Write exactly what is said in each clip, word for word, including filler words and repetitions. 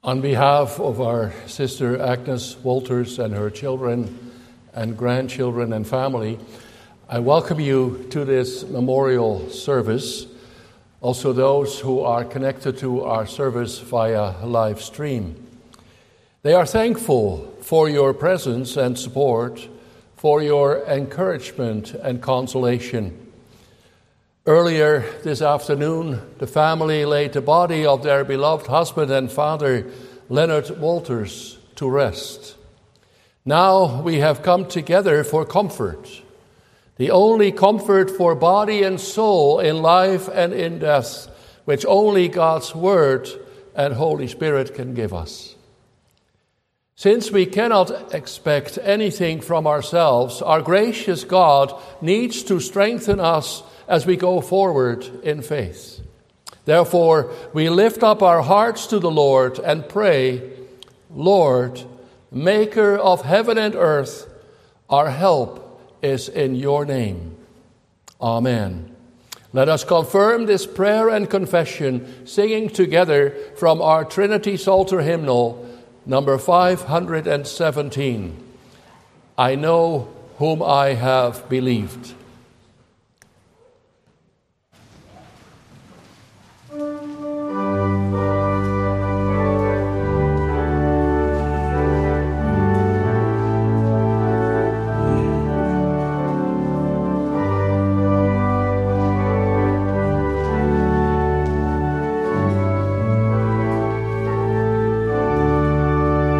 On behalf of our sister Agnes Walters and her children and grandchildren and family, I welcome you to this memorial service. Also those who are connected to our service via live stream. They are thankful for your presence and support, for your encouragement and consolation. Earlier this afternoon, the family laid the body of their beloved husband and father, Leonard Walters, to rest. Now we have come together for comfort, the only comfort for body and soul in life and in death, which only God's Word and Holy Spirit can give us. Since we cannot expect anything from ourselves, our gracious God needs to strengthen us as we go forward in faith. Therefore, we lift up our hearts to the Lord and pray, Lord, Maker of heaven and earth, our help is in your name. Amen. Let us confirm this prayer and confession, singing together from our Trinity Psalter hymnal, number five hundred seventeen. I know whom I have believed.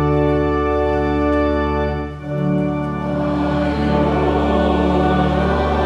I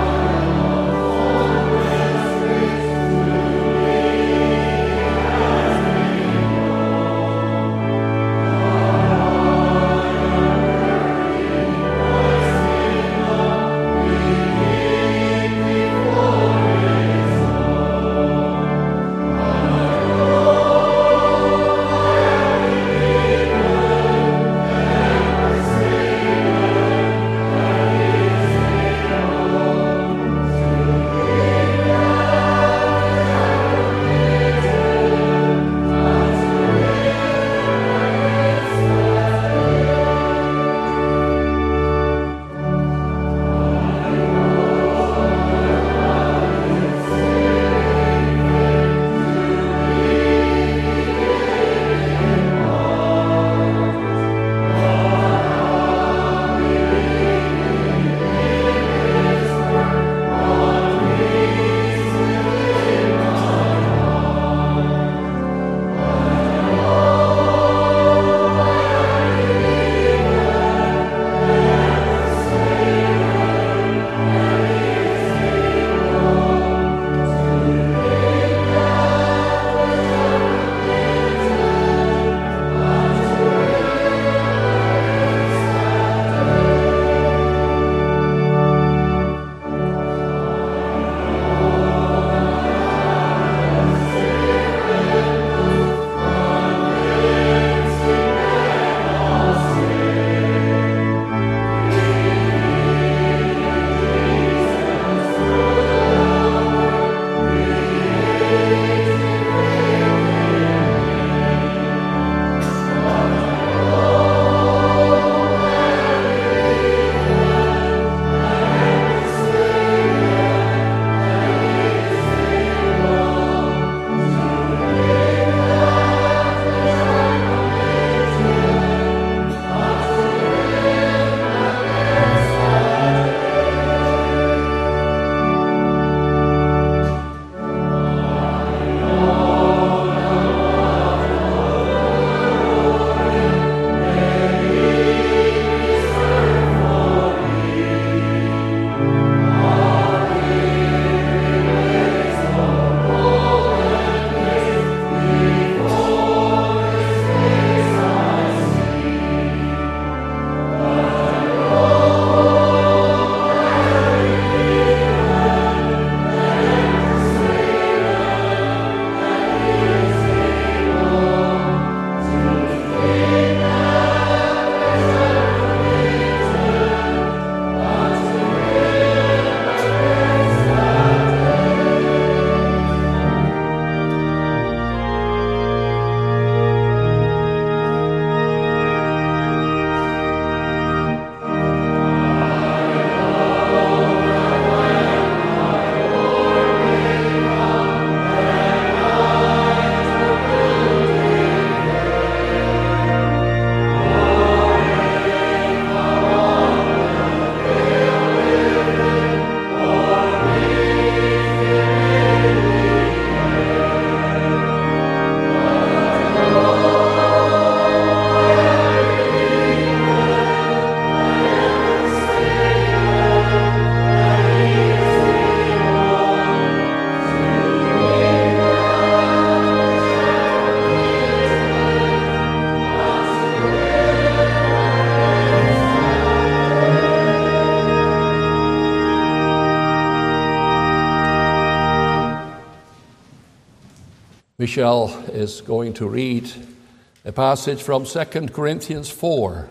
Michelle is going to read a passage from Second Corinthians four.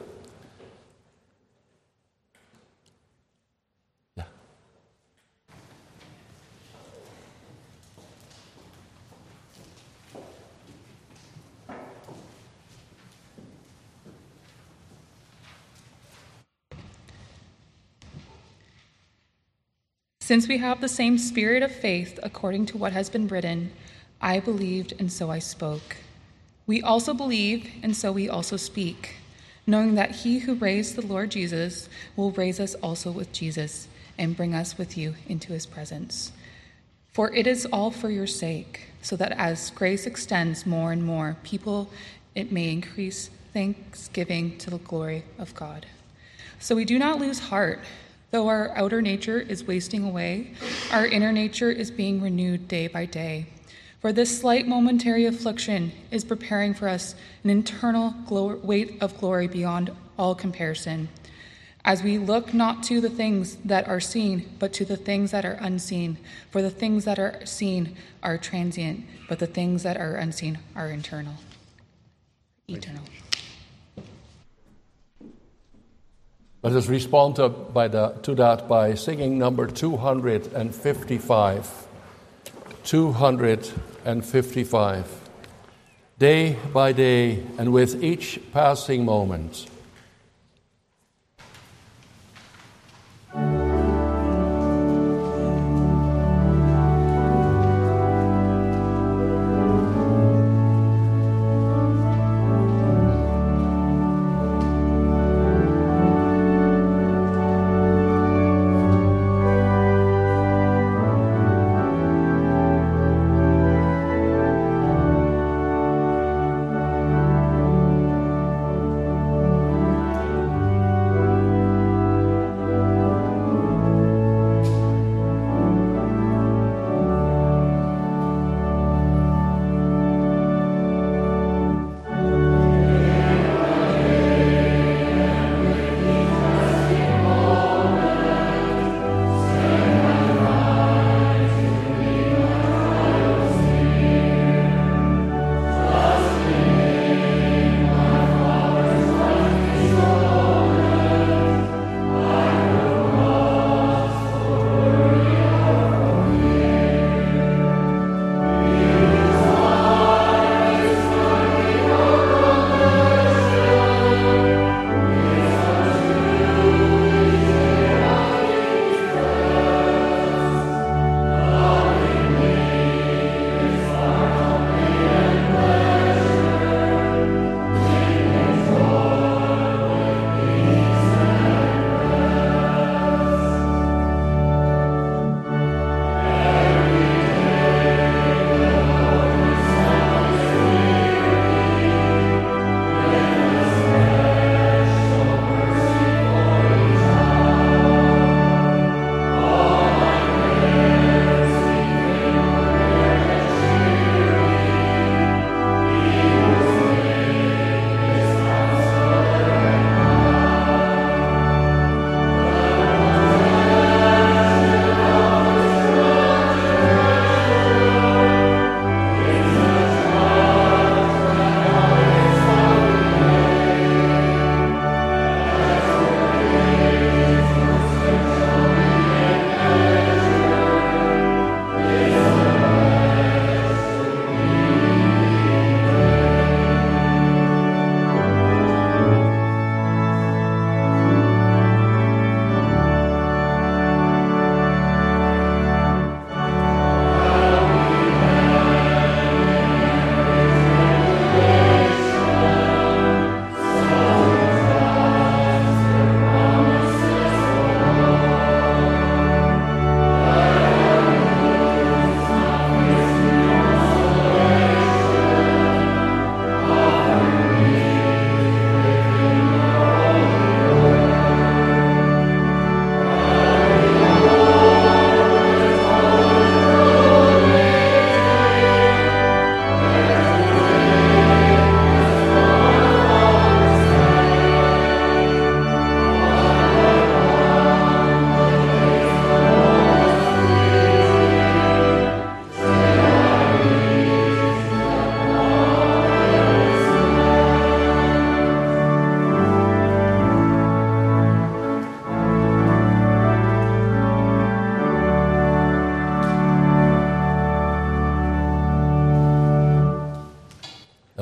Yeah. Since we have the same spirit of faith, according to what has been written, I believed, and so I spoke. We also believe, and so we also speak, knowing that he who raised the Lord Jesus will raise us also with Jesus and bring us with you into his presence. For it is all for your sake, so that as grace extends more and more people, it may increase thanksgiving to the glory of God. So we do not lose heart. Though our outer nature is wasting away, our inner nature is being renewed day by day. For this slight momentary affliction is preparing for us an eternal glo- weight of glory beyond all comparison, as we look not to the things that are seen, but to the things that are unseen. For the things that are seen are transient, but the things that are unseen are internal. Eternal. Let us respond to, by the, to that by singing number two hundred fifty-five. two hundred fifty-five. Day by day and with each passing moment.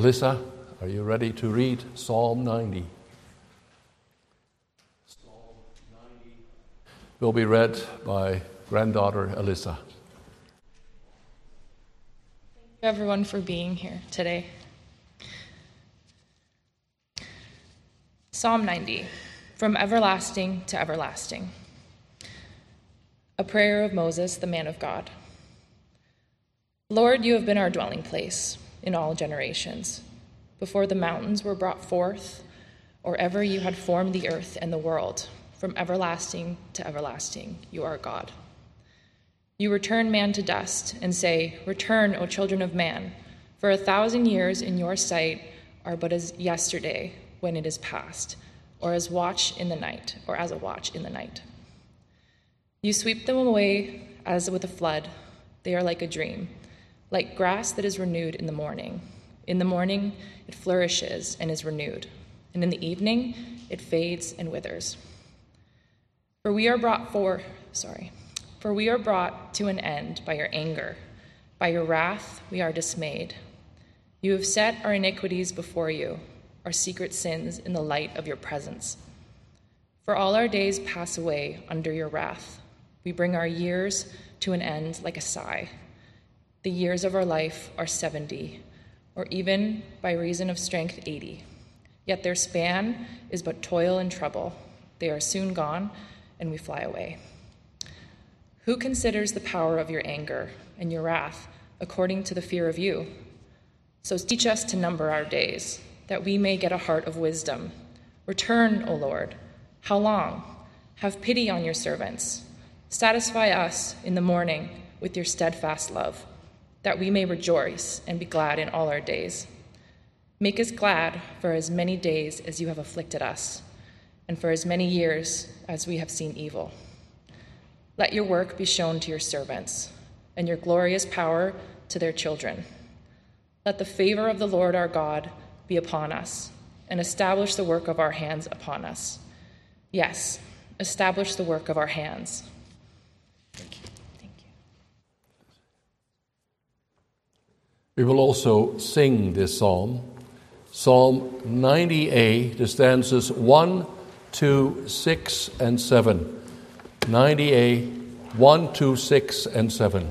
Alyssa, are you ready to read Psalm ninety? Psalm ninety will be read by granddaughter Alyssa. Thank you, everyone, for being here today. Psalm ninety, from everlasting to everlasting. A prayer of Moses, the man of God. Lord, you have been our dwelling place in all generations, before the mountains were brought forth, or ever you had formed the earth and the world. From everlasting to everlasting, you are God. You return man to dust and say, "Return, O children of man, for a thousand years in your sight are but as yesterday when it is past, or as watch in the night, or as a watch in the night." You sweep them away as with a flood. They are like a dream, like grass that is renewed in the morning. In the morning it flourishes and is renewed, and in the evening it fades and withers. For we are brought for, sorry, for we are brought to an end by your anger. By your wrath we are dismayed. You have set our iniquities before you, our secret sins in the light of your presence. For all our days pass away under your wrath. We bring our years to an end like a sigh. The years of our life are seventy, or even by reason of strength eighty. Yet their span is but toil and trouble. They are soon gone, and we fly away. Who considers the power of your anger and your wrath according to the fear of you? So teach us to number our days, that we may get a heart of wisdom. Return, O Lord. How long? Have pity on your servants. Satisfy us in the morning with your steadfast love, that we may rejoice and be glad in all our days. Make us glad for as many days as you have afflicted us, and for as many years as we have seen evil. Let your work be shown to your servants, and your glorious power to their children. Let the favor of the Lord our God be upon us, and establish the work of our hands upon us. Yes, establish the work of our hands. Thank you. Thank you. We will also sing this psalm, Psalm ninety A, the stanzas one, two, six, and seven. ninety A, one, two, six, and seven.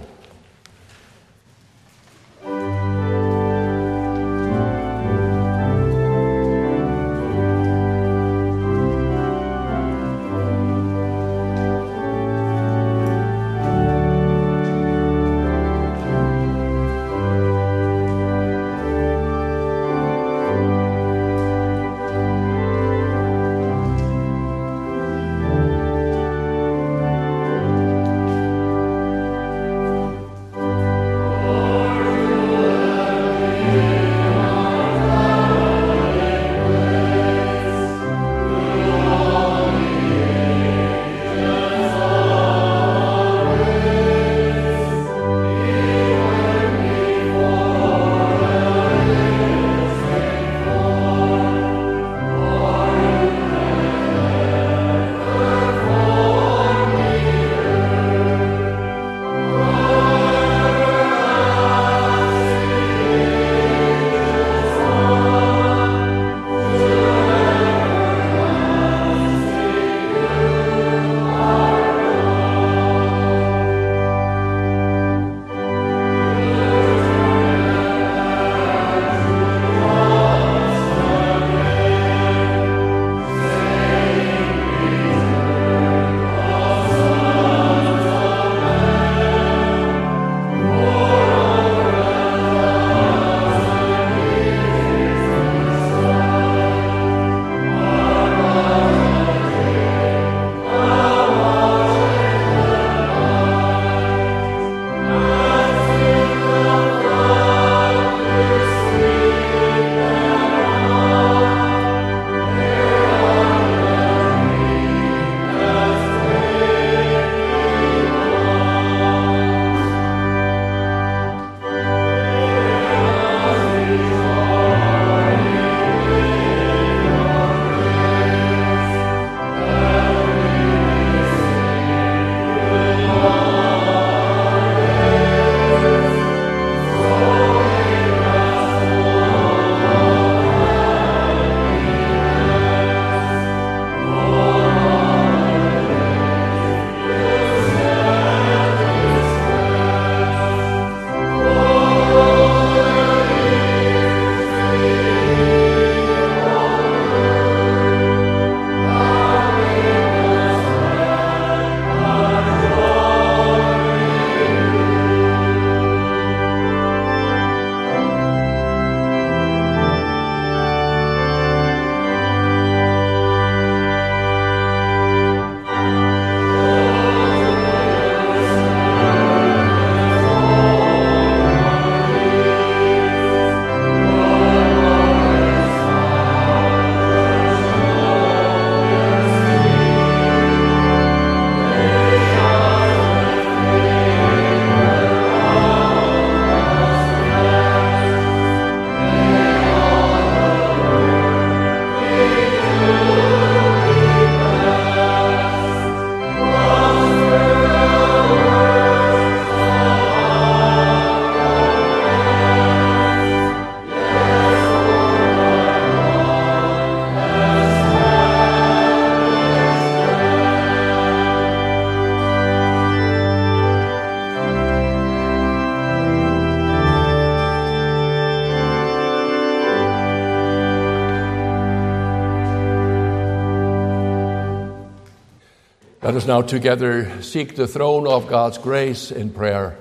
Let us now together seek the throne of God's grace in prayer.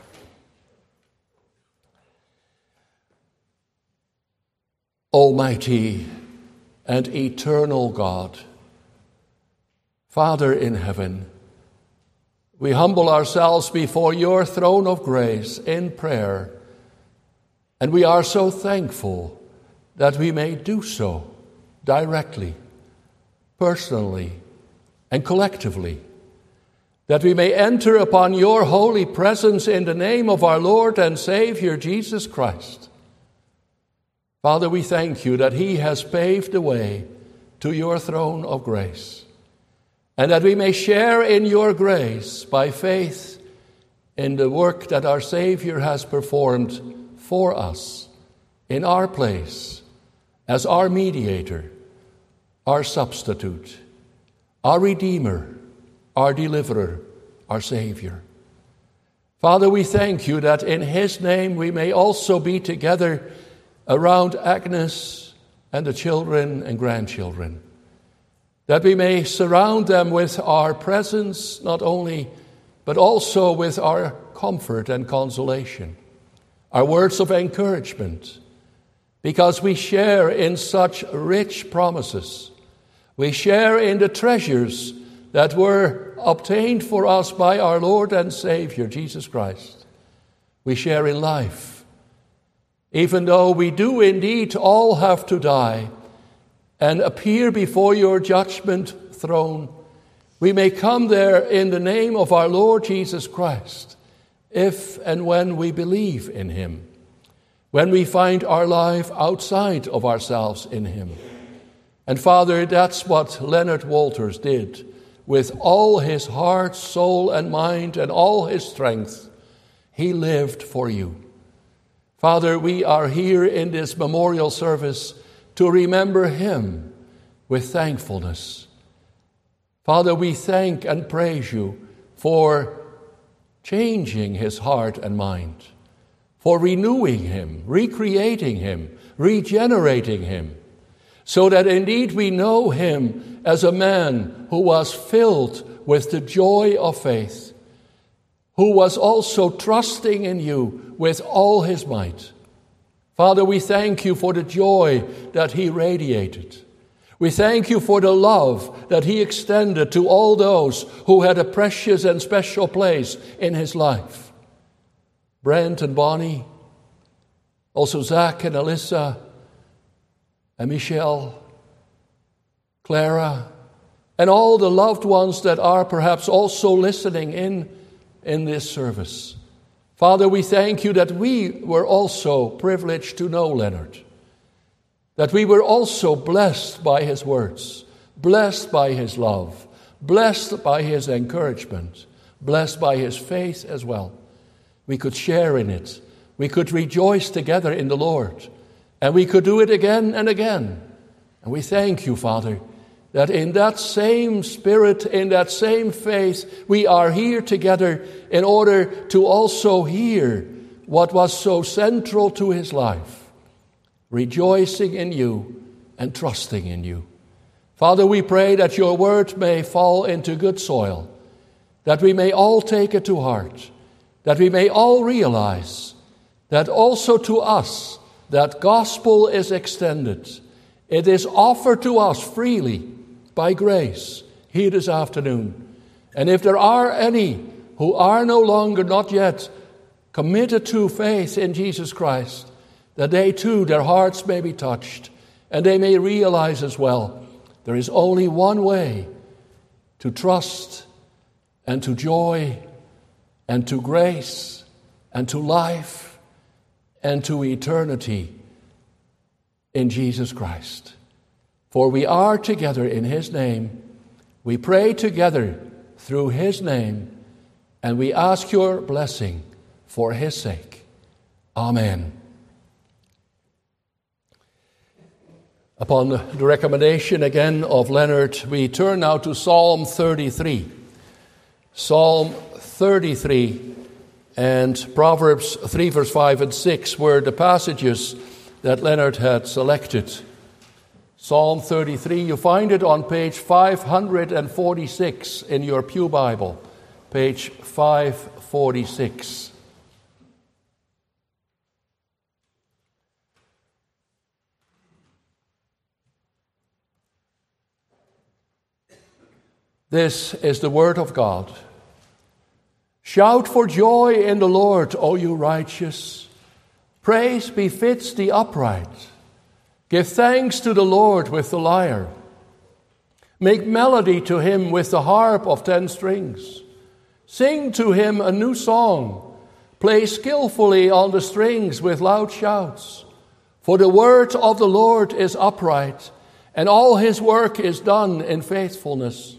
Almighty and eternal God, Father in heaven, we humble ourselves before your throne of grace in prayer, and we are so thankful that we may do so directly, personally, and collectively, that we may enter upon your holy presence in the name of our Lord and Savior Jesus Christ. Father, we thank you that he has paved the way to your throne of grace, and that we may share in your grace by faith in the work that our Savior has performed for us in our place as our mediator, our substitute, our Redeemer, our Deliverer, our Savior. Father, we thank you that in his name we may also be together around Agnes and the children and grandchildren, that we may surround them with our presence not only, but also with our comfort and consolation, our words of encouragement, because we share in such rich promises. We share in the treasures that were obtained for us by our Lord and Savior, Jesus Christ. We share in life. Even though we do indeed all have to die and appear before your judgment throne, we may come there in the name of our Lord Jesus Christ, if and when we believe in him, when we find our life outside of ourselves in him. And Father, that's what Leonard Walters did with all his heart, soul, and mind, and all his strength. He lived for you. Father, we are here in this memorial service to remember him with thankfulness. Father, we thank and praise you for changing his heart and mind, for renewing him, recreating him, regenerating him, so that indeed we know him as a man who was filled with the joy of faith, who was also trusting in you with all his might. Father, we thank you for the joy that he radiated. We thank you for the love that he extended to all those who had a precious and special place in his life. Brent and Bonnie, also Zach and Alyssa, and Michelle, Clara, and all the loved ones that are perhaps also listening in in this service. Father, we thank you that we were also privileged to know Leonard, that we were also blessed by his words, blessed by his love, blessed by his encouragement, blessed by his faith as well. We could share in it. We could rejoice together in the Lord, and we could do it again and again. And we thank you, Father, that in that same spirit, in that same faith, we are here together in order to also hear what was so central to his life, rejoicing in you and trusting in you. Father, we pray that your word may fall into good soil, that we may all take it to heart, that we may all realize that also to us that gospel is extended. It is offered to us freely by grace here this afternoon. And if there are any who are no longer, not yet, committed to faith in Jesus Christ, that they too, their hearts may be touched, and they may realize as well, there is only one way to trust and to joy and to grace and to life and to eternity in Jesus Christ. For we are together in his name. We pray together through his name, and we ask your blessing for his sake. Amen. Upon the recommendation again of Leonard, we turn now to Psalm thirty-three. Psalm thirty-three and Proverbs three, verse five and six were the passages that Leonard had selected. Psalm thirty-three, you find it on page five forty-six in your Pew Bible, page five forty-six. This is the word of God. Shout for joy in the Lord, O you righteous. Praise befits the upright. Give thanks to the Lord with the lyre. Make melody to him with the harp of ten strings. Sing to him a new song. Play skillfully on the strings with loud shouts. For the word of the Lord is upright, and all his work is done in faithfulness.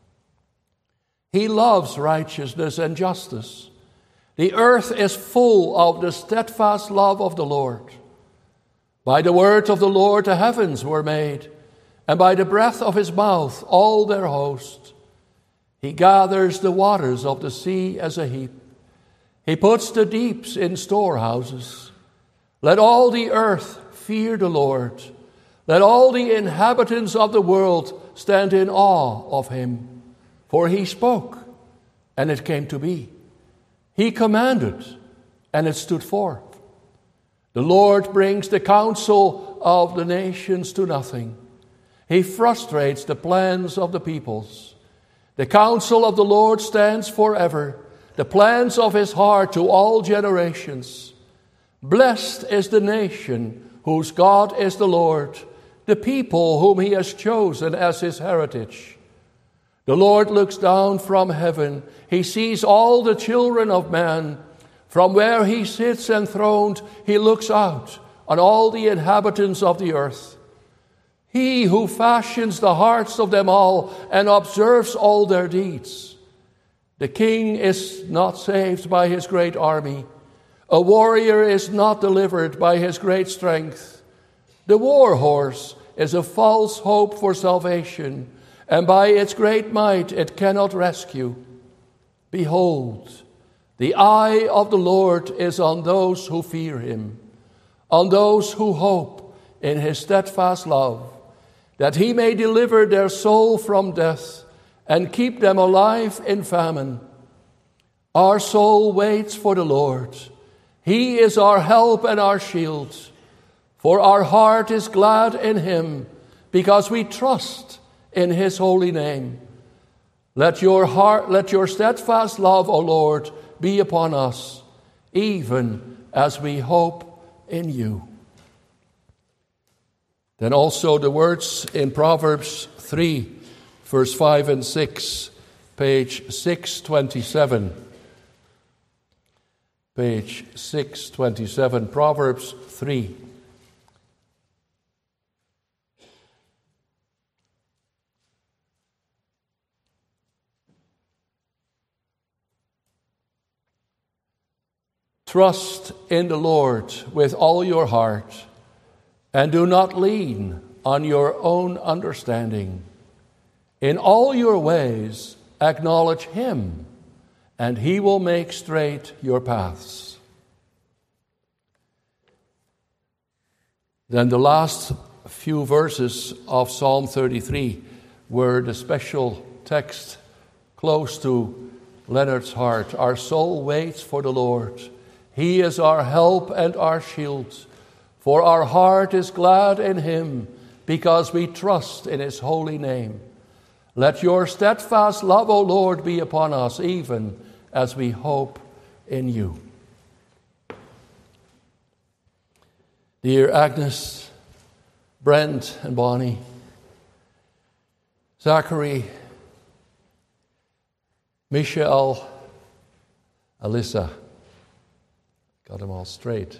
He loves righteousness and justice. The earth is full of the steadfast love of the Lord. By the word of the Lord the heavens were made, and by the breath of his mouth all their host. He gathers the waters of the sea as a heap. He puts the deeps in storehouses. Let all the earth fear the Lord. Let all the inhabitants of the world stand in awe of him. For he spoke, and it came to be. He commanded, and it stood forth. The Lord brings the counsel of the nations to nothing. He frustrates the plans of the peoples. The counsel of the Lord stands forever, the plans of his heart to all generations. Blessed is the nation whose God is the Lord, the people whom he has chosen as his heritage. The Lord looks down from heaven. He sees all the children of man. From where he sits enthroned, he looks out on all the inhabitants of the earth. He who fashions the hearts of them all and observes all their deeds. The king is not saved by his great army. A warrior is not delivered by his great strength. The war horse is a false hope for salvation, and by its great might it cannot rescue. Behold, the eye of the Lord is on those who fear him, on those who hope in his steadfast love, that he may deliver their soul from death and keep them alive in famine. Our soul waits for the Lord. He is our help and our shield. For our heart is glad in him, because we trust in his holy name. Let your heart, let your steadfast love, O Lord, be upon us, even as we hope in you. Then also the words in Proverbs three, verse five and six, page six twenty-seven. Page six twenty-seven, Proverbs three. Trust in the Lord with all your heart, and do not lean on your own understanding. In all your ways acknowledge him, and he will make straight your paths. Then the last few verses of Psalm thirty-three were the special text close to Leonard's heart. Our soul waits for the Lord. He is our help and our shield. For our heart is glad in him, because we trust in his holy name. Let your steadfast love, O Lord, be upon us, even as we hope in you. Dear Agnes, Brent and Bonnie, Zachary, Michelle, Alyssa, got them all straight.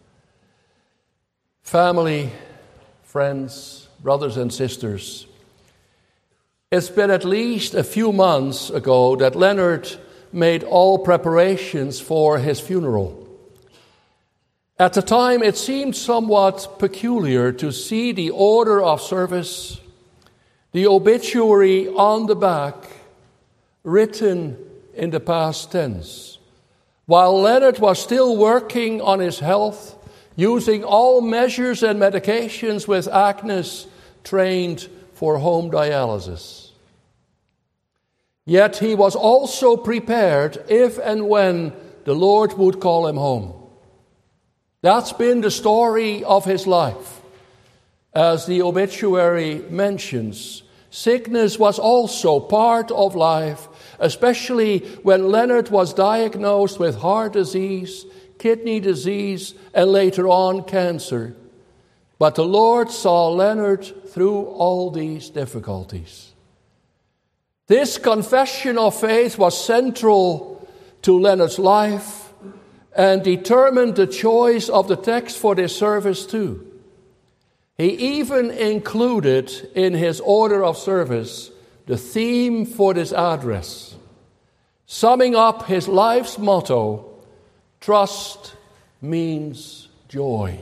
Family, friends, brothers and sisters, it's been at least a few months ago that Leonard made all preparations for his funeral. At the time, it seemed somewhat peculiar to see the order of service, the obituary on the back, written in the past tense. While Leonard was still working on his health, using all measures and medications with Agnes trained for home dialysis. Yet he was also prepared if and when the Lord would call him home. That's been the story of his life. As the obituary mentions, sickness was also part of life, especially when Leonard was diagnosed with heart disease, kidney disease, and later on cancer. But the Lord saw Leonard through all these difficulties. This confession of faith was central to Leonard's life and determined the choice of the text for this service too. He even included in his order of service the theme for this address, summing up his life's motto, trust means joy.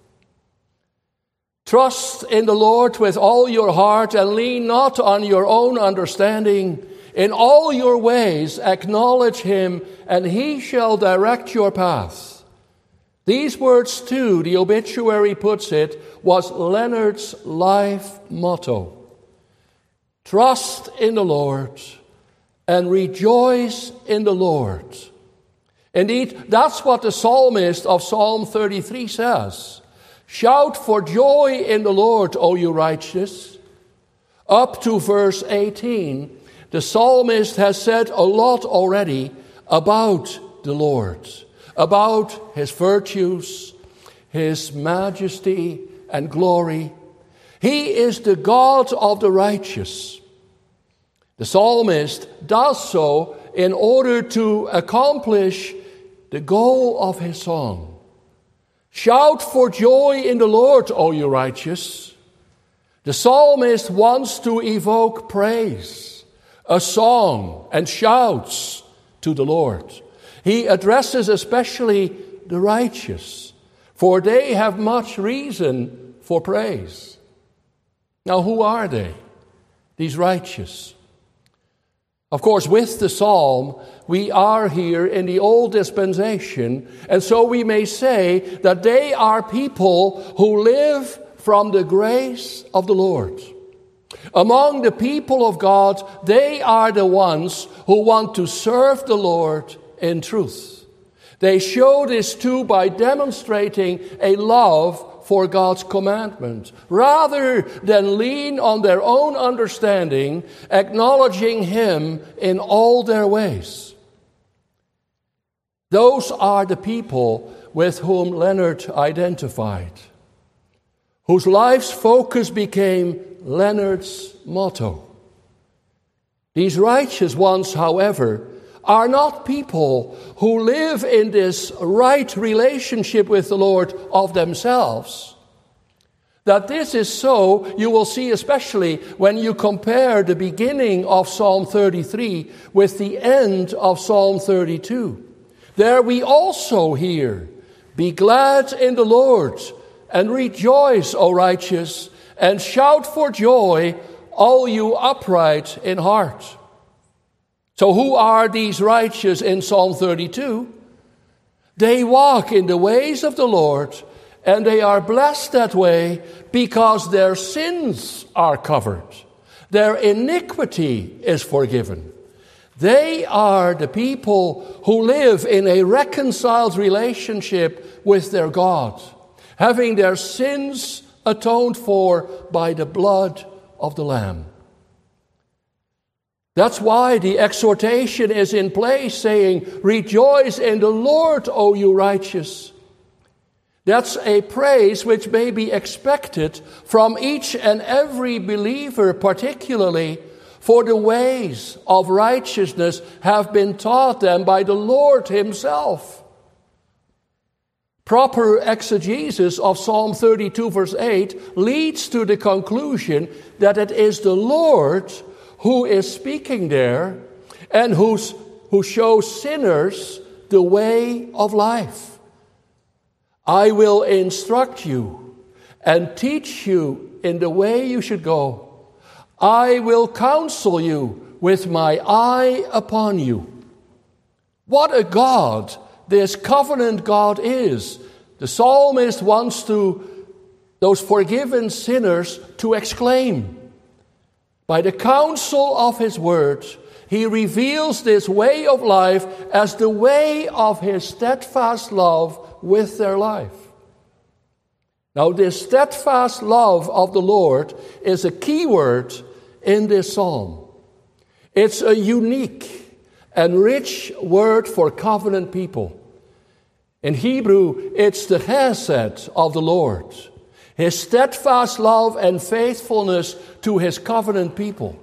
Trust in the Lord with all your heart and lean not on your own understanding. In all your ways acknowledge him, and he shall direct your path. These words, too, the obituary puts it, was Leonard's life motto. Trust in the Lord and rejoice in the Lord. Indeed, that's what the psalmist of Psalm thirty-three says. Shout for joy in the Lord, O you righteous. Up to verse eighteen, the psalmist has said a lot already about the Lord, about his virtues, his majesty and glory. He is the God of the righteous. The psalmist does so in order to accomplish the goal of his song. Shout for joy in the Lord, O you righteous. The psalmist wants to evoke praise, a song, and shouts to the Lord. He addresses especially the righteous, for they have much reason for praise. Now, who are they, these righteous? Of course, with the psalm, we are here in the old dispensation, and so we may say that they are people who live from the grace of the Lord. Among the people of God, they are the ones who want to serve the Lord in truth. They show this too by demonstrating a love for God's commandment, rather than lean on their own understanding, acknowledging him in all their ways. Those are the people with whom Leonard identified, whose life's focus became Leonard's motto. These righteous ones, however, are not people who live in this right relationship with the Lord of themselves. That this is so, you will see especially when you compare the beginning of Psalm thirty-three with the end of Psalm thirty-two. There we also hear, "Be glad in the Lord, and rejoice, O righteous, and shout for joy, all you upright in heart." So who are these righteous in Psalm thirty-two? They walk in the ways of the Lord, and they are blessed that way because their sins are covered. Their iniquity is forgiven. They are the people who live in a reconciled relationship with their God, having their sins atoned for by the blood of the Lamb. That's why the exhortation is in place, saying, "Rejoice in the Lord, O you righteous." That's a praise which may be expected from each and every believer, particularly for the ways of righteousness have been taught them by the Lord himself. Proper exegesis of Psalm thirty-two, verse eight, leads to the conclusion that it is the Lord who is speaking there and who's, who shows sinners the way of life. "I will instruct you and teach you in the way you should go. I will counsel you with my eye upon you." What a God this covenant God is. The psalmist wants to those forgiven sinners to exclaim. By the counsel of his word, he reveals this way of life as the way of his steadfast love with their life. Now, this steadfast love of the Lord is a key word in this psalm. It's a unique and rich word for covenant people. In Hebrew, it's the chesed of the Lord, his steadfast love and faithfulness to his covenant people.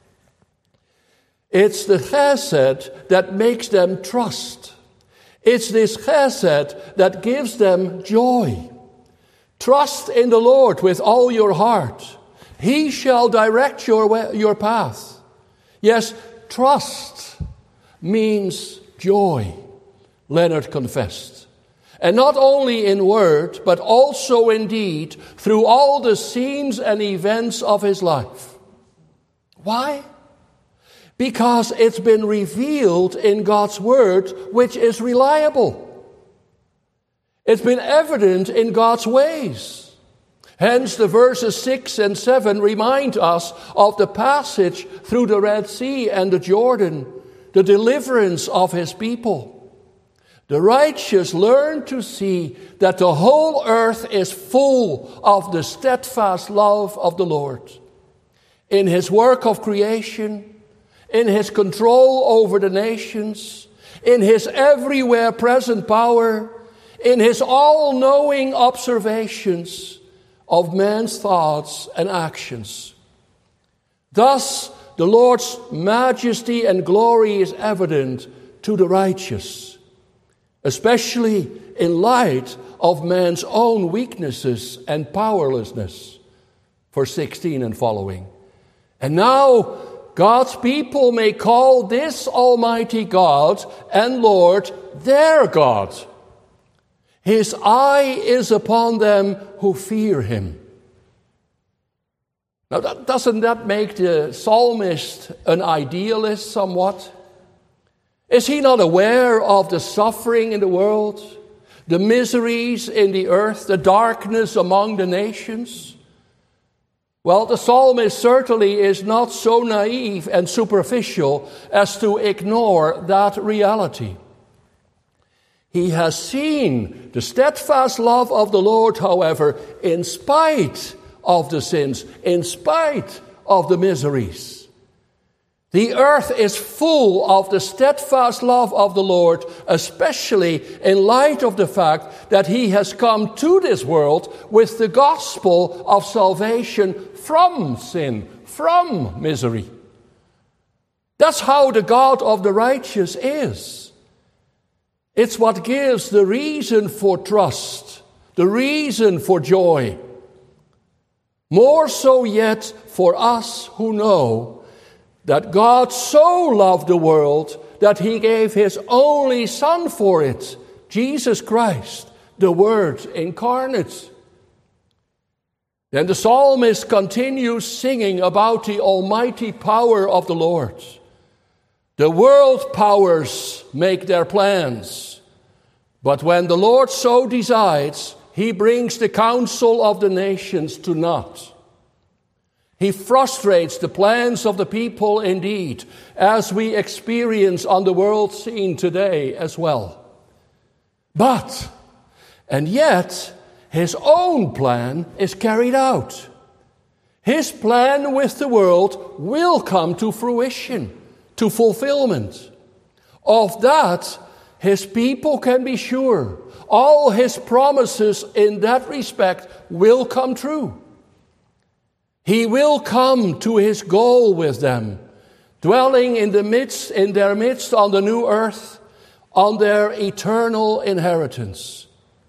It's the chesed that makes them trust. It's this chesed that gives them joy. Trust in the Lord with all your heart. He shall direct your way, your path. Yes, trust means joy, Leonard confessed. And not only in word, but also in deed, through all the scenes and events of his life. Why? Because it's been revealed in God's word, which is reliable. It's been evident in God's ways. Hence, the verses six and seven remind us of the passage through the Red Sea and the Jordan, the deliverance of his people. The righteous learn to see that the whole earth is full of the steadfast love of the Lord. In his work of creation, in his control over the nations, in his everywhere present power, in his all-knowing observations of man's thoughts and actions. Thus, the Lord's majesty and glory is evident to the righteous, especially in light of man's own weaknesses and powerlessness. Verse sixteen and following. And now God's people may call this Almighty God and Lord their God. His eye is upon them who fear him. Now, that, doesn't that make the psalmist an idealist somewhat? Is he not aware of the suffering in the world, the miseries in the earth, the darkness among the nations? Well, the psalmist certainly is not so naive and superficial as to ignore that reality. He has seen the steadfast love of the Lord, however, in spite of the sins, in spite of the miseries. The earth is full of the steadfast love of the Lord, especially in light of the fact that he has come to this world with the gospel of salvation from sin, from misery. That's how the God of the righteous is. It's what gives the reason for trust, the reason for joy. More so yet for us who know that God so loved the world that he gave his only Son for it, Jesus Christ, the Word incarnate. Then the psalmist continues singing about the almighty power of the Lord. The world powers make their plans, but when the Lord so decides, he brings the counsel of the nations to naught. He frustrates the plans of the people indeed, as we experience on the world scene today as well. But, and yet, his own plan is carried out. His plan with the world will come to fruition, to fulfillment. Of that, his people can be sure. All his promises in that respect will come true. He will come to his goal with them, dwelling in the midst, in their midst on the new earth, on their eternal inheritance.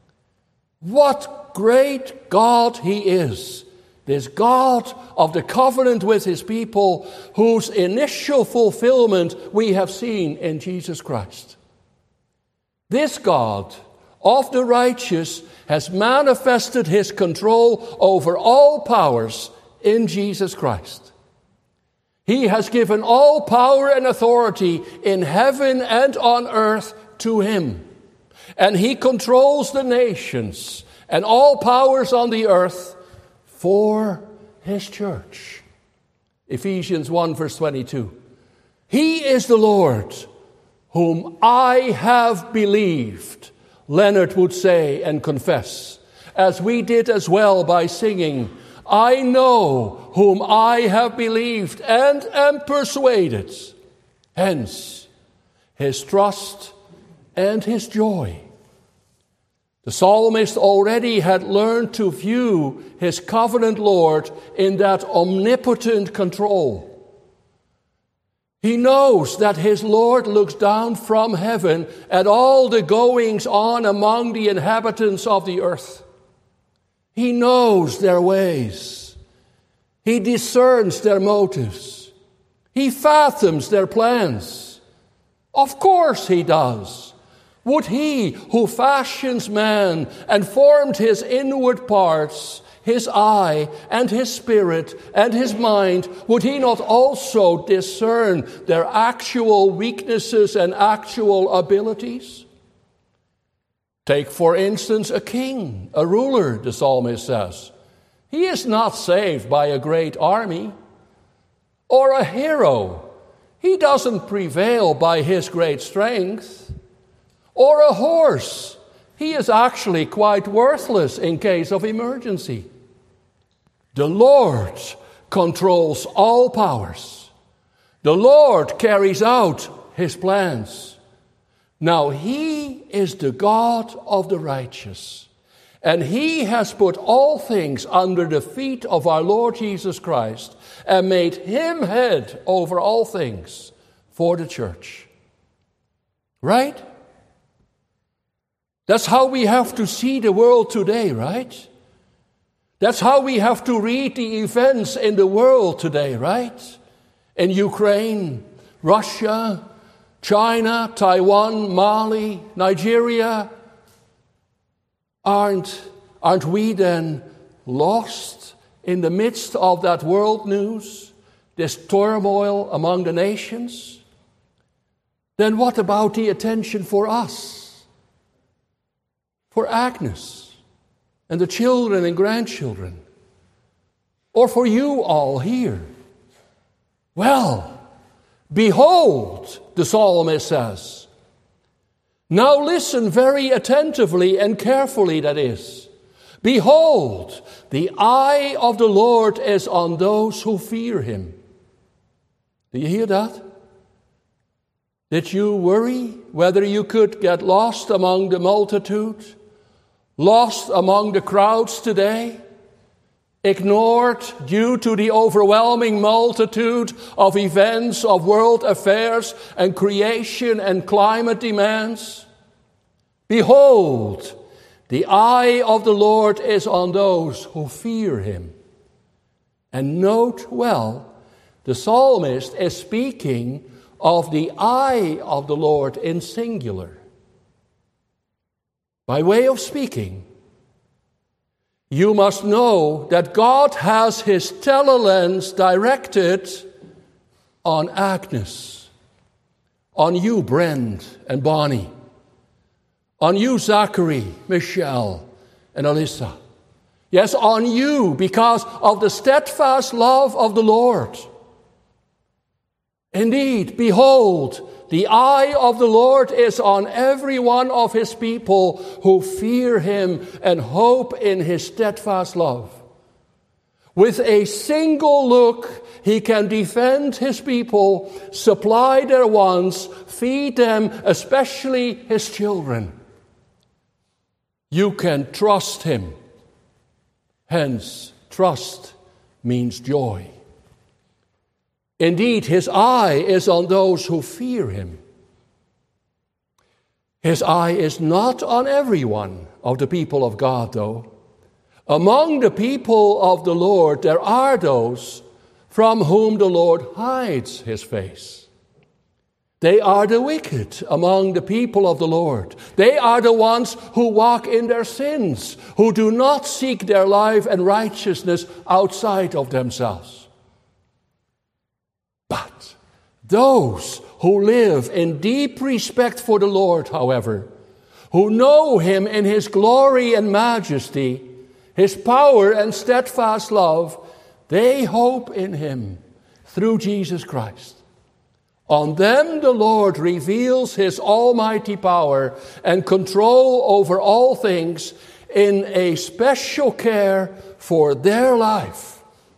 What great God he is, this God of the covenant with his people, whose initial fulfillment we have seen in Jesus Christ. This God of the righteous has manifested his control over all powers in Jesus Christ. He has given all power and authority in heaven and on earth to him. And he controls the nations and all powers on the earth for his church. Ephesians one, verse twenty-two. He is the Lord whom I have believed, Leonard would say and confess, as we did as well by singing, I know whom I have believed and am persuaded. Hence, his trust and his joy. The psalmist already had learned to view his covenant Lord in that omnipotent control. He knows that his Lord looks down from heaven at all the goings on among the inhabitants of the earth. He knows their ways. He discerns their motives. He fathoms their plans. Of course he does. Would he who fashions man and formed his inward parts, his eye and his spirit and his mind, would he not also discern their actual weaknesses and actual abilities? Take, for instance, a king, a ruler, the psalmist says. He is not saved by a great army. Or a hero. He doesn't prevail by his great strength. Or a horse. He is actually quite worthless in case of emergency. The Lord controls all powers. The Lord carries out his plans. Now he is the God of the righteous, and he has put all things under the feet of our Lord Jesus Christ and made him head over all things for the church. Right? That's how we have to see the world today, right? That's how we have to read the events in the world today, right? In Ukraine, Russia, China, Taiwan, Mali, Nigeria. Aren't, aren't we then lost in the midst of that world news, this turmoil among the nations? Then what about the attention for us? For Agnes and the children and grandchildren? Or for you all here? Well, behold, the psalmist says. Now listen very attentively and carefully, that is. Behold, the eye of the Lord is on those who fear him. Do you hear that? Did you worry whether you could get lost among the multitude? Lost among the crowds today? Ignored due to the overwhelming multitude of events, of world affairs and creation and climate demands? Behold, the eye of the Lord is on those who fear him. And note well, the psalmist is speaking of the eye of the Lord in singular. By way of speaking, you must know that God has his telelens directed on Agnes, on you, Brent and Bonnie, on you, Zachary, Michelle, and Alyssa. Yes, on you, because of the steadfast love of the Lord. Indeed, behold, the eye of the Lord is on every one of his people who fear him and hope in his steadfast love. With a single look, he can defend his people, supply their wants, feed them, especially his children. You can trust him. Hence, trust means joy. Indeed, his eye is on those who fear him. His eye is not on everyone of the people of God, though. Among the people of the Lord, there are those from whom the Lord hides his face. They are the wicked among the people of the Lord. They are the ones who walk in their sins, who do not seek their life and righteousness outside of themselves. But those who live in deep respect for the Lord, however, who know him in his glory and majesty, His power and steadfast love, they hope in him through Jesus Christ. On them the Lord reveals his almighty power and control over all things in a special care for their life.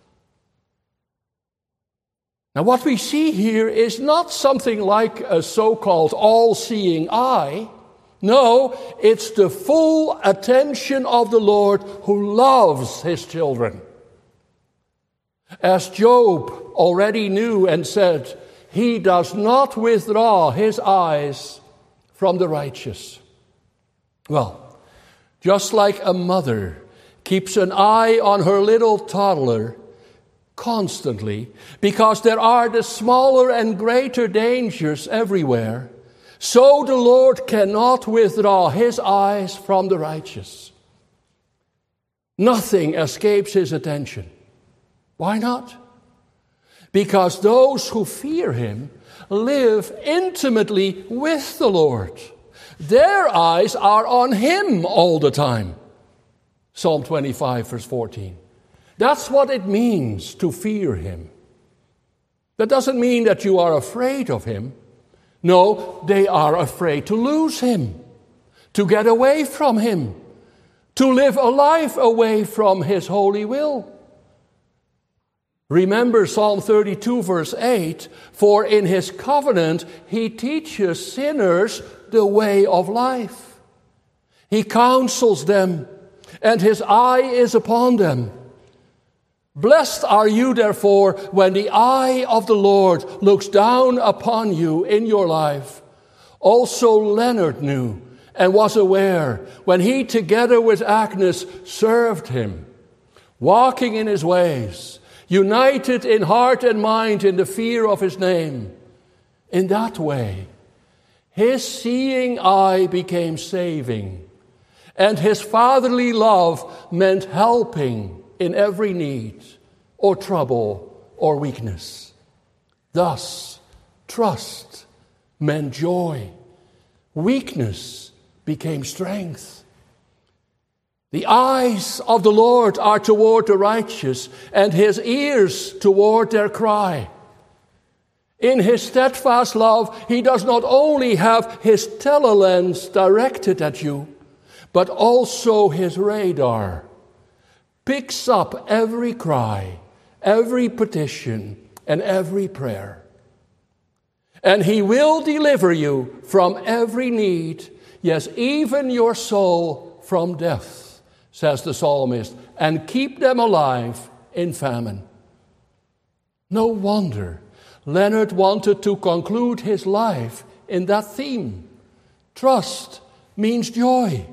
Now, what we see here is not something like a so-called all-seeing eye. No, it's the full attention of the Lord who loves his children. As Job already knew and said, he does not withdraw his eyes from the righteous. Well, just like a mother keeps an eye on her little toddler constantly, because there are the smaller and greater dangers everywhere, so the Lord cannot withdraw his eyes from the righteous. Nothing escapes his attention. Why not? Because those who fear him live intimately with the Lord. Their eyes are on him all the time. Psalm twenty-five, verse fourteen. That's what it means to fear him. That doesn't mean that you are afraid of him. No, they are afraid to lose him, to get away from him, to live a life away from his holy will. Remember Psalm thirty-two, verse eight, for in his covenant he teaches sinners the way of life. He counsels them, and his eye is upon them. Blessed are you, therefore, when the eye of the Lord looks down upon you in your life. Also Leonard knew and was aware when he, together with Agnes, served him, walking in his ways, united in heart and mind in the fear of his name. In that way, his seeing eye became saving, and his fatherly love meant helping in every need or trouble or weakness. Thus, trust meant joy. Weakness became strength. The eyes of the Lord are toward the righteous, and his ears toward their cry. In his steadfast love, he does not only have his telelens directed at you, but also his radar picks up every cry, every petition, and every prayer. And he will deliver you from every need, yes, even your soul from death, says the psalmist, and keep them alive in famine. No wonder Leonard wanted to conclude his life in that theme. Trust means joy.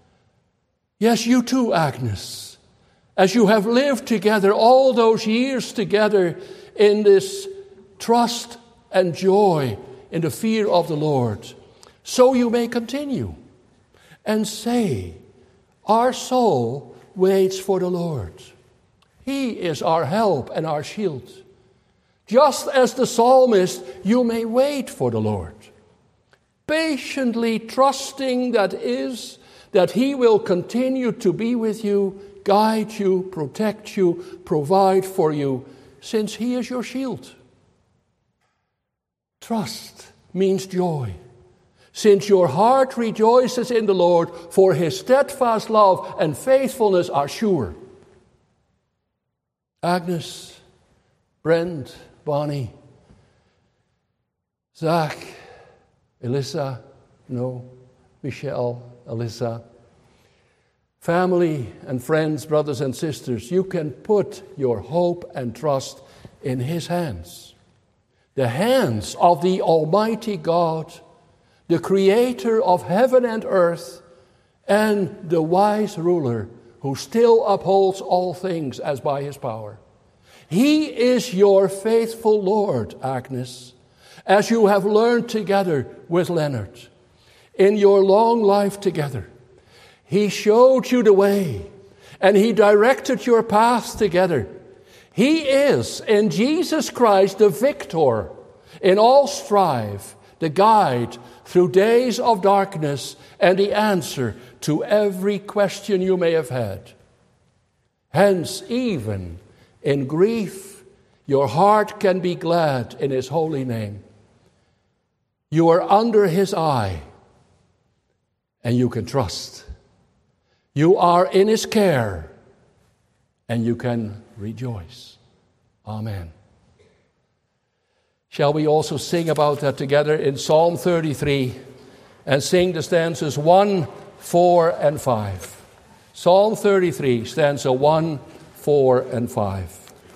Yes, you too, Agnes. As you have lived together all those years together in this trust and joy in the fear of the Lord, so you may continue and say, our soul waits for the Lord. He is our help and our shield. Just as the psalmist, you may wait for the Lord, patiently trusting that is that he will continue to be with you, guide you, protect you, provide for you, since he is your shield. Trust means joy, since your heart rejoices in the Lord, for his steadfast love and faithfulness are sure. Agnes, Brent, Bonnie, Zach, Elissa, no, Michelle, Alyssa, family and friends, brothers and sisters, you can put your hope and trust in his hands. The hands of the Almighty God, the creator of heaven and earth, and the wise ruler who still upholds all things as by his power. He is your faithful Lord, Agnes, as you have learned together with Leonard in your long life together. He showed you the way, and he directed your paths together. He is, in Jesus Christ, the victor in all strife, the guide through days of darkness, and the answer to every question you may have had. Hence, even in grief, your heart can be glad in his holy name. You are under his eye, and you can trust. You are in his care, and you can rejoice. Amen. Shall we also sing about that together in Psalm thirty-three and sing the stanzas one, four, and five? Psalm thirty-three, stanza one, four, and five.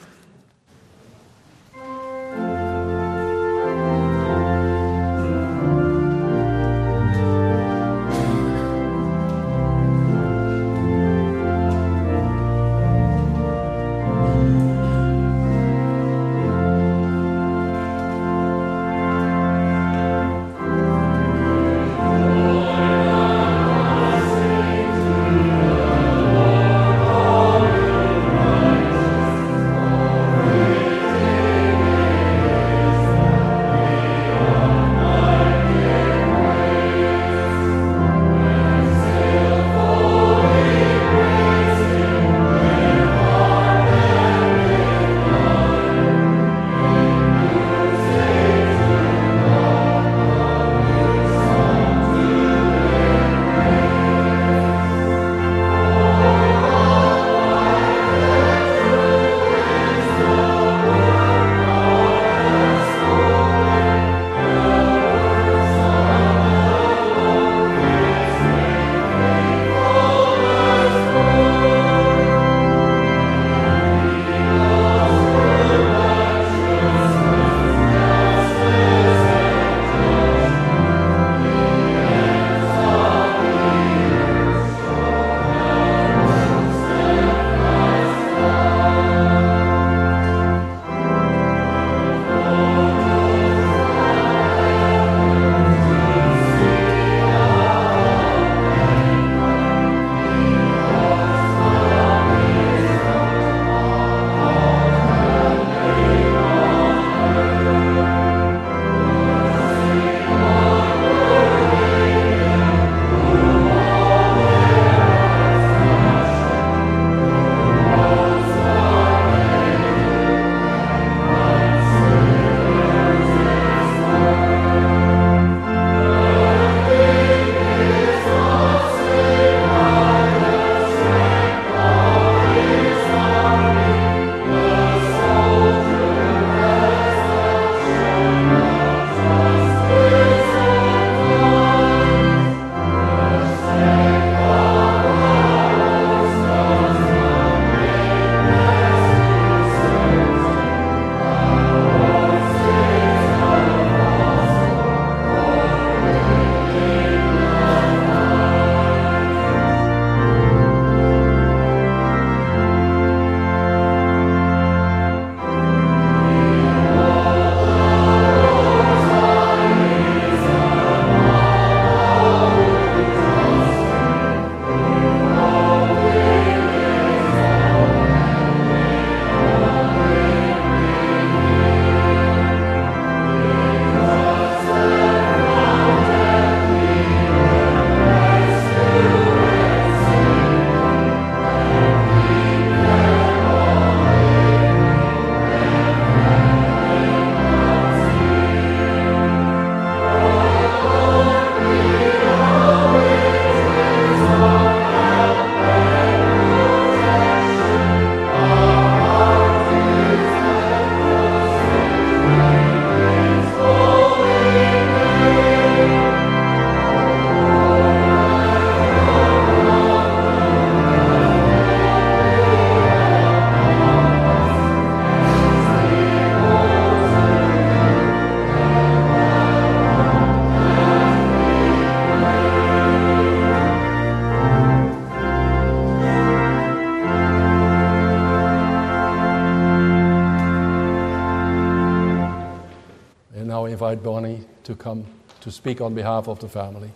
invite Bonnie to come to speak on behalf of the family.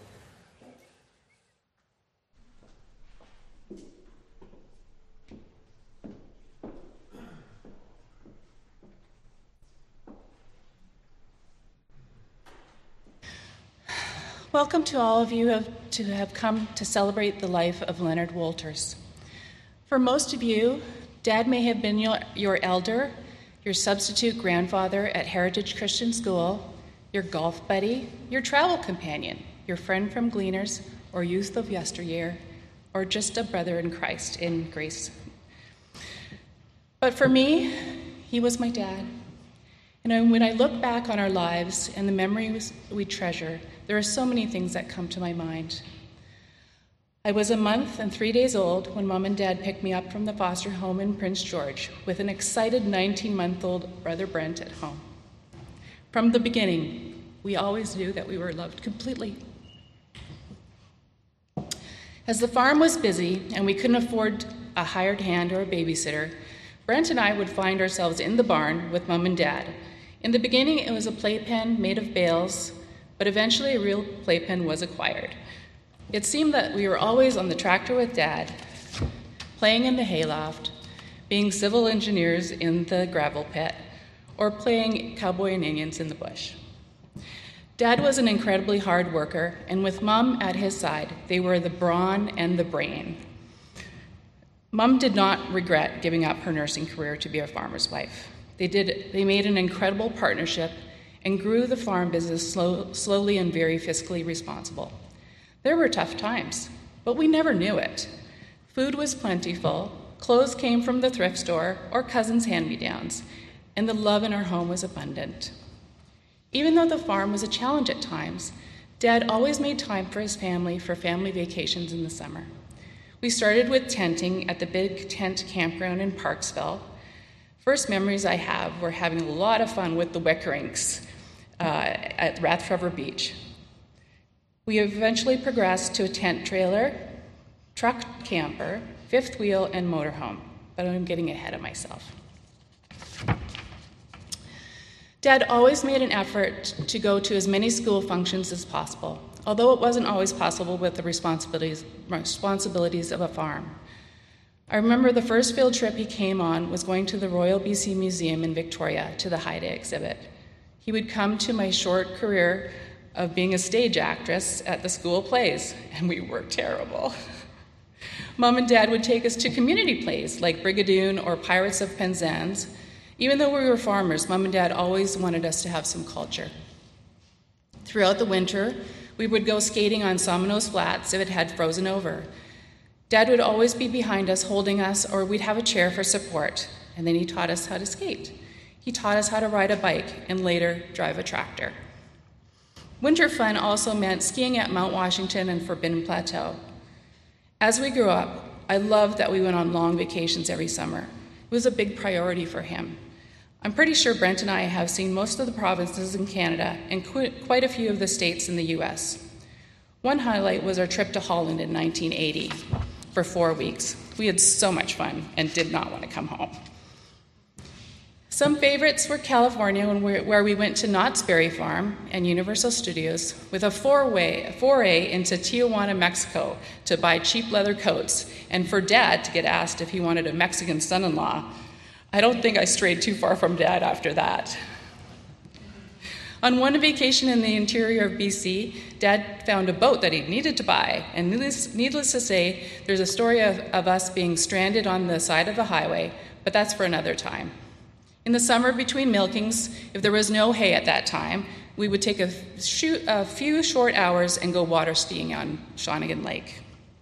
Welcome to all of you who have, to have come to celebrate the life of Leonard Wolters. For most of you, Dad may have been your, your elder, your substitute grandfather at Heritage Christian School, your golf buddy, your travel companion, your friend from Gleaners or youth of yesteryear, or just a brother in Christ in grace. But for me, he was my dad. And when I look back on our lives and the memories we treasure, there are so many things that come to my mind. I was a month and three days old when Mom and Dad picked me up from the foster home in Prince George with an excited nineteen-month-old brother Brent at home. From the beginning, we always knew that we were loved completely. As the farm was busy and we couldn't afford a hired hand or a babysitter, Brent and I would find ourselves in the barn with Mom and Dad. In the beginning, it was a playpen made of bales, but eventually a real playpen was acquired. It seemed that we were always on the tractor with Dad, playing in the hayloft, being civil engineers in the gravel pit, or playing cowboy and Indians in the bush. Dad was an incredibly hard worker, and with Mom at his side, they were the brawn and the brain. Mom did not regret giving up her nursing career to be a farmer's wife. They did. They made an incredible partnership and grew the farm business slow, slowly and very fiscally responsible. There were tough times, but we never knew it. Food was plentiful, clothes came from the thrift store or cousins' hand-me-downs, and the love in our home was abundant. Even though the farm was a challenge at times, Dad always made time for his family for family vacations in the summer. We started with tenting at the Big Tent Campground in Parksville. First memories I have were having a lot of fun with the Wickeringks uh, at Rathfever Beach. We eventually progressed to a tent trailer, truck camper, fifth wheel, and motorhome, but I'm getting ahead of myself. Dad always made an effort to go to as many school functions as possible, although it wasn't always possible with the responsibilities, responsibilities of a farm. I remember the first field trip he came on was going to the Royal B C Museum in Victoria to the High Day exhibit. He would come to my short career of being a stage actress at the school plays, and we were terrible. Mom and Dad would take us to community plays like Brigadoon or Pirates of Penzance. Even though we were farmers, Mom and Dad always wanted us to have some culture. Throughout the winter, we would go skating on Somnos Flats if it had frozen over. Dad would always be behind us, holding us, or we'd have a chair for support, and then he taught us how to skate. He taught us how to ride a bike and later drive a tractor. Winter fun also meant skiing at Mount Washington and Forbidden Plateau. As we grew up, I loved that we went on long vacations every summer. It was a big priority for him. I'm pretty sure Brent and I have seen most of the provinces in Canada and quite a few of the states in the U S. One highlight was our trip to Holland in nineteen eighty for four weeks. We had so much fun and did not want to come home. Some favorites were California, where we went to Knott's Berry Farm and Universal Studios with a four-way, foray into Tijuana, Mexico to buy cheap leather coats, and for Dad to get asked if he wanted a Mexican son-in-law. I don't think I strayed too far from Dad after that. On one vacation in the interior of B C, Dad found a boat that he needed to buy, and needless, needless to say, there's a story of, of us being stranded on the side of the highway, but that's for another time. In the summer between milkings, if there was no hay at that time, we would take a, shoot, a few short hours and go water skiing on Shawnigan Lake.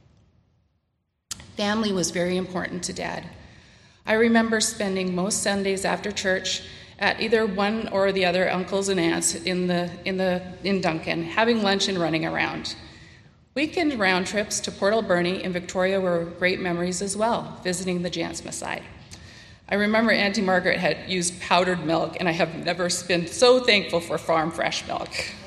Family was very important to Dad. I remember spending most Sundays after church at either one or the other uncles and aunts in the in the in Duncan, having lunch and running around. Weekend round trips to Port Alberni in Victoria were great memories as well, visiting the Jansma side. I remember Auntie Margaret had used powdered milk, and I have never been so thankful for farm fresh milk.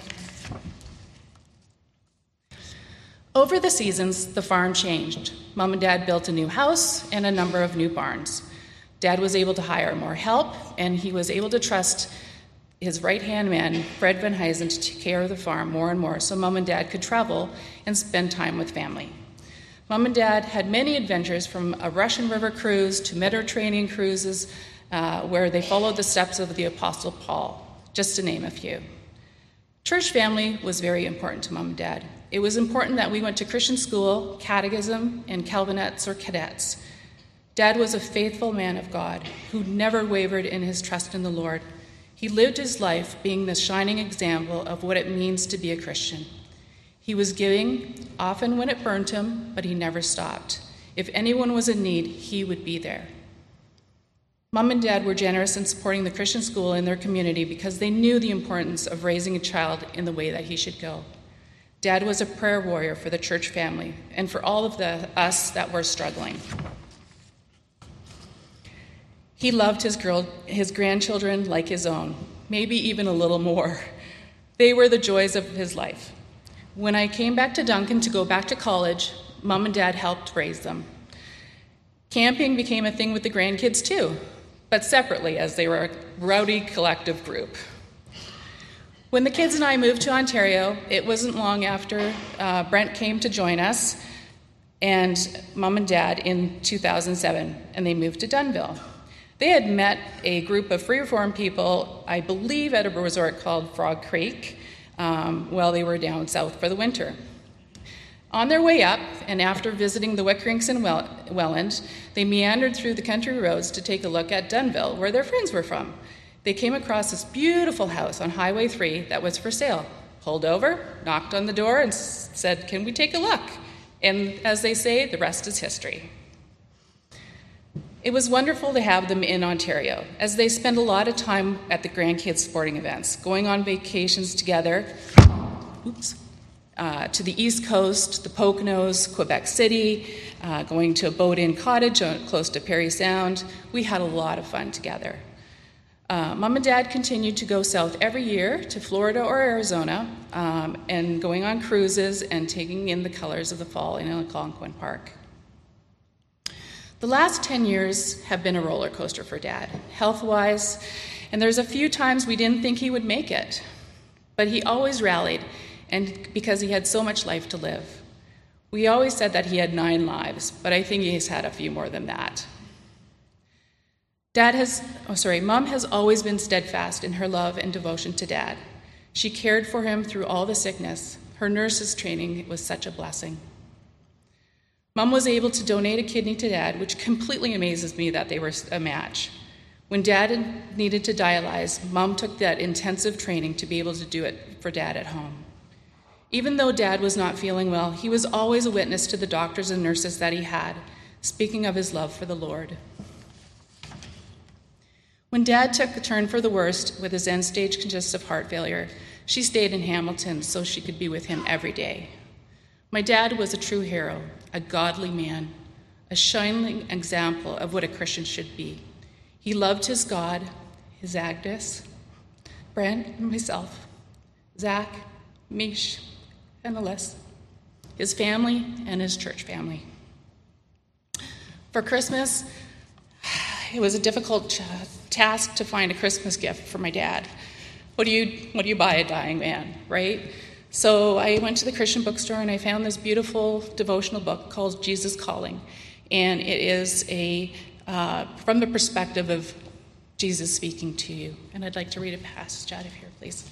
Over the seasons, the farm changed. Mom and Dad built a new house and a number of new barns. Dad was able to hire more help, and he was able to trust his right-hand man, Fred Van Huysen, to take care of the farm more and more so Mom and Dad could travel and spend time with family. Mom and Dad had many adventures, from a Russian River cruise to Mediterranean cruises uh, where they followed the steps of the Apostle Paul, just to name a few. Church family was very important to Mom and Dad. It was important that we went to Christian school, catechism, and Calvinettes or cadets. Dad was a faithful man of God who never wavered in his trust in the Lord. He lived his life being the shining example of what it means to be a Christian. He was giving, often when it burned him, but he never stopped. If anyone was in need, he would be there. Mom and Dad were generous in supporting the Christian school in their community because they knew the importance of raising a child in the way that he should go. Dad was a prayer warrior for the church family and for all of the, us that were struggling. He loved his girl, his grandchildren like his own, maybe even a little more. They were the joys of his life. When I came back to Duncan to go back to college, Mom and Dad helped raise them. Camping became a thing with the grandkids too, but separately as they were a rowdy collective group. When the kids and I moved to Ontario, it wasn't long after uh, Brent came to join us and Mom and Dad in two thousand seven, and they moved to Dunnville. They had met a group of free reform people, I believe at a resort called Frog Creek, um, while they were down south for the winter. On their way up, and after visiting the Wickering's in well- Welland, they meandered through the country roads to take a look at Dunnville, where their friends were from. They came across this beautiful house on Highway three that was for sale. Pulled over, knocked on the door, and s- said, "Can we take a look?" And as they say, the rest is history. It was wonderful to have them in Ontario, as they spend a lot of time at the grandkids' sporting events, going on vacations together, oops, uh, to the East Coast, the Poconos, Quebec City, uh, going to a boat-in cottage close to Parry Sound. We had a lot of fun together. Uh, Mom and Dad continued to go south every year to Florida or Arizona, um, and going on cruises and taking in the colors of the fall in Algonquin Park. The last ten years have been a roller coaster for Dad, health-wise, and there's a few times we didn't think he would make it. But he always rallied, and because he had so much life to live. We always said that he had nine lives, but I think he's had a few more than that. Dad has, oh sorry, Mom has always been steadfast in her love and devotion to Dad. She cared for him through all the sickness. Her nurse's training was such a blessing. Mom was able to donate a kidney to Dad, which completely amazes me that they were a match. When Dad needed to dialyze, Mom took that intensive training to be able to do it for Dad at home. Even though Dad was not feeling well, he was always a witness to the doctors and nurses that he had, speaking of his love for the Lord. When Dad took a turn for the worst with his end-stage congestive heart failure, she stayed in Hamilton so she could be with him every day. My dad was a true hero, a godly man, a shining example of what a Christian should be. He loved his God, his Agnes, Brent, and myself, Zach, Mish, and Alyssa, his family, and his church family. For Christmas, it was a difficult task to find a Christmas gift for my dad. What do you, what do you buy a dying man, right? So I went to the Christian bookstore and I found this beautiful devotional book called Jesus Calling. And it is a uh, from the perspective of Jesus speaking to you. And I'd like to read a passage out of here, please.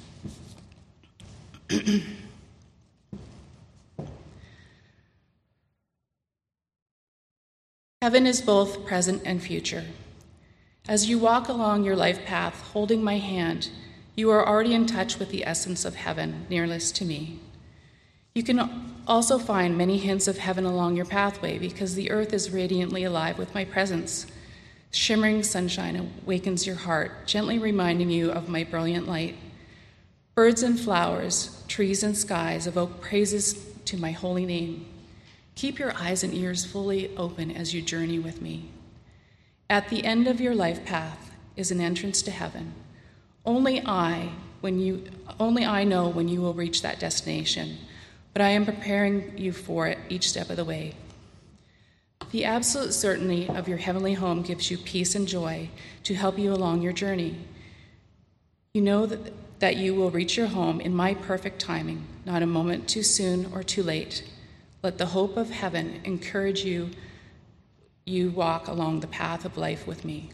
Heaven is both present and future. As you walk along your life path holding my hand, you are already in touch with the essence of heaven, nearest to me. You can also find many hints of heaven along your pathway because the earth is radiantly alive with my presence. Shimmering sunshine awakens your heart, gently reminding you of my brilliant light. Birds and flowers, trees and skies evoke praises to my holy name. Keep your eyes and ears fully open as you journey with me. At the end of your life path is an entrance to heaven. Only I, when you, only I know when you will reach that destination, but I am preparing you for it each step of the way. The absolute certainty of your heavenly home gives you peace and joy to help you along your journey. You know that, that you will reach your home in my perfect timing, not a moment too soon or too late. Let the hope of heaven encourage you, you walk along the path of life with me.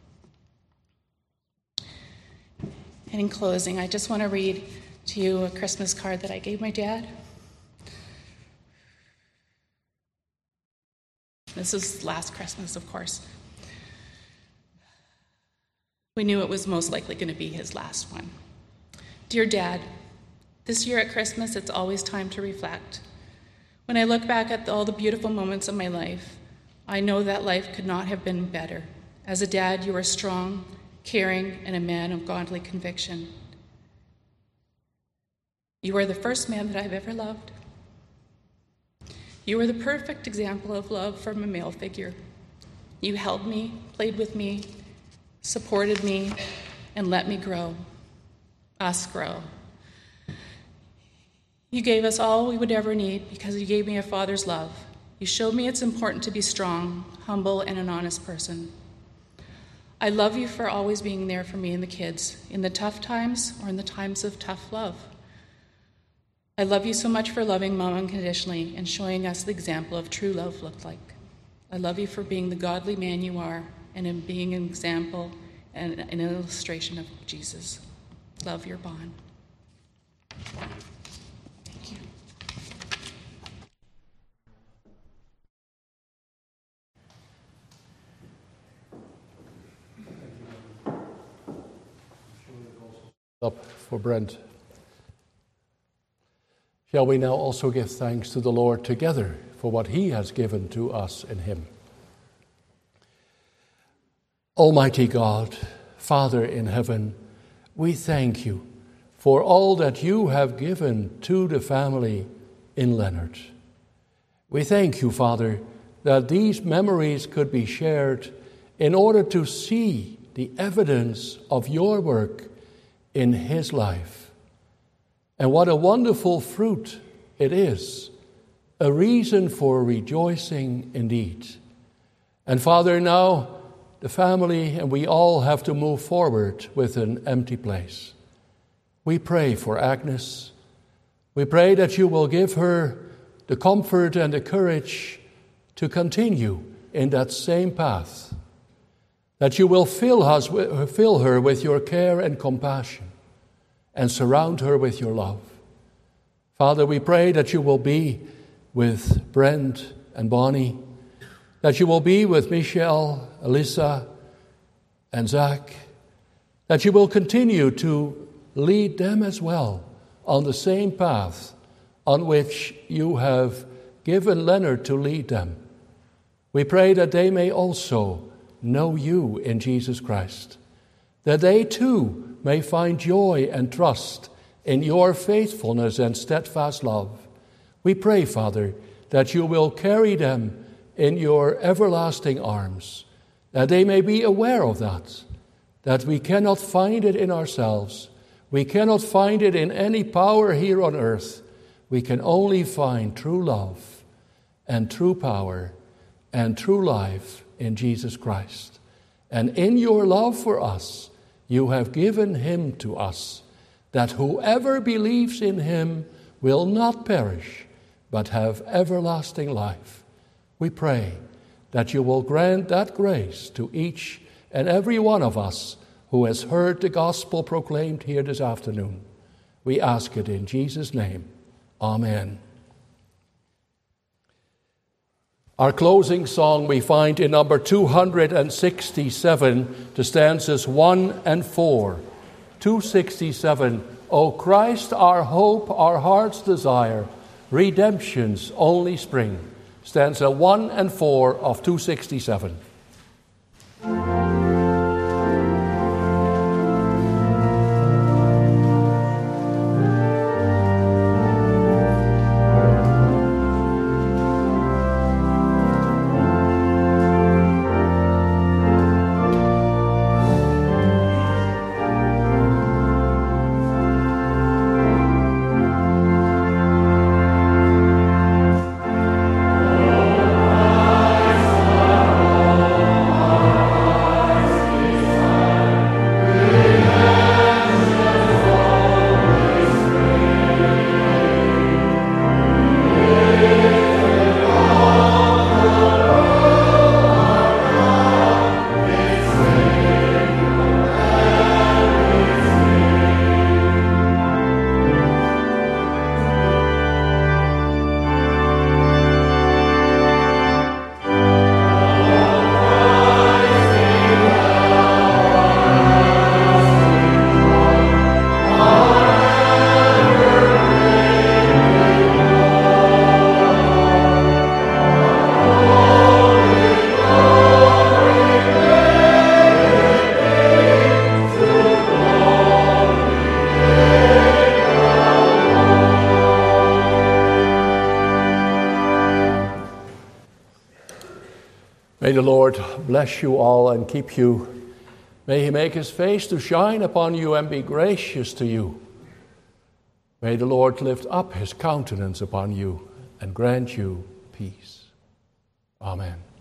And in closing, I just want to read to you a Christmas card that I gave my dad. This is last Christmas, of course. We knew it was most likely going to be his last one. Dear Dad, this year at Christmas, it's always time to reflect. When I look back at all the beautiful moments of my life, I know that life could not have been better. As a dad, you are strong, caring, and a man of godly conviction. You are the first man that I've ever loved. You are the perfect example of love from a male figure. You held me, played with me, supported me, and let me grow, us grow. You gave us all we would ever need because you gave me a father's love. You showed me it's important to be strong, humble, and an honest person. I love you for always being there for me and the kids, in the tough times or in the times of tough love. I love you so much for loving Mom unconditionally and showing us the example of true love looked like. I love you for being the godly man you are and in being an example and an illustration of Jesus. Love, your Bon. Thank you. Up for Brent. Shall we now also give thanks to the Lord together for what he has given to us in him? Almighty God, Father in heaven, we thank you for all that you have given to the family in Leonard. We thank you, Father, that these memories could be shared in order to see the evidence of your work in his life. And what a wonderful fruit it is, a reason for rejoicing indeed. And Father, now the family and we all have to move forward with an empty place. We pray for Agnes. We pray that you will give her the comfort and the courage to continue in that same path, that you will fill us, fill her with your care and compassion and surround her with your love. Father, we pray that you will be with Brent and Bonnie, that you will be with Michelle, Alyssa, and Zach, that you will continue to lead them as well on the same path on which you have given Leonard to lead them. We pray that they may also know you in Jesus Christ, that they too may find joy and trust in your faithfulness and steadfast love. We pray, Father, that you will carry them in your everlasting arms, that they may be aware of that, that we cannot find it in ourselves. We cannot find it in any power here on earth. We can only find true love and true power and true life in Jesus Christ. And in your love for us, you have given him to us, that whoever believes in him will not perish, but have everlasting life. We pray that you will grant that grace to each and every one of us who has heard the gospel proclaimed here this afternoon. We ask it in Jesus' name. Amen. Our closing song we find in number two hundred sixty-seven, the stanzas one and four. two sixty-seven, O Christ, our hope, our heart's desire, redemption's only spring. Stanza one and four of two sixty-seven. Oh May the Lord bless you all and keep you. May he make his face to shine upon you and be gracious to you. May the Lord lift up his countenance upon you and grant you peace. Amen.